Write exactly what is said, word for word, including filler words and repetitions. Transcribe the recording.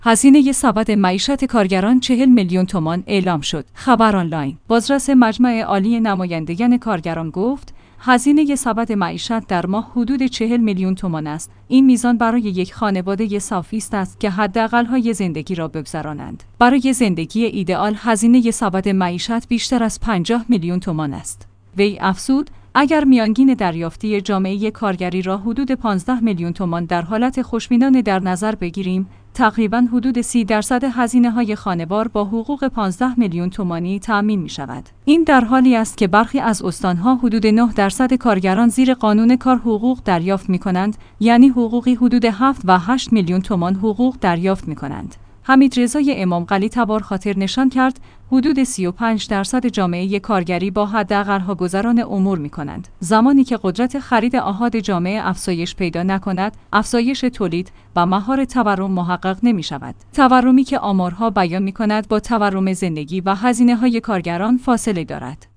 هزینه سبد معیشت کارگران چهل میلیون تومان اعلام شد. خبر آنلاین. بازرس مجمع عالی نمایندگان کارگران گفت هزینه سبد معیشت در ماه حدود چهل میلیون تومان است. این میزان برای یک خانواده صافی است که حداقل‌های زندگی را بگذرانند. برای زندگی ایدئال هزینه سبد معیشت بیشتر از پنجاه میلیون تومان است. وی افزود اگر میانگین دریافتی جامعه کارگری را حدود پانزده میلیون تومان در حالت خوشبینانه در نظر بگیریم، تقریباً حدود سی درصد هزینه‌های خانوار با حقوق پانزده میلیون تومانی تأمین می‌شود. این در حالی است که برخی از استان‌ها حدود نه درصد کارگران زیر قانون کار حقوق دریافت می‌کنند، یعنی حقوقی حدود هفت و هشت میلیون تومان حقوق دریافت می‌کنند. حمیدرضای امامقلی تبار خاطر نشان کرد حدود سی و پنج درصد جامعه کارگری با حداقل‌ها گذران امور می‌کنند. زمانی که قدرت خرید آحاد جامعه افزایش پیدا نکند، افزایش تولید و مهار تورم محقق نمی‌شود. تورمی که آمارها بیان می‌کند با تورم زندگی و هزینه‌های کارگران فاصله دارد.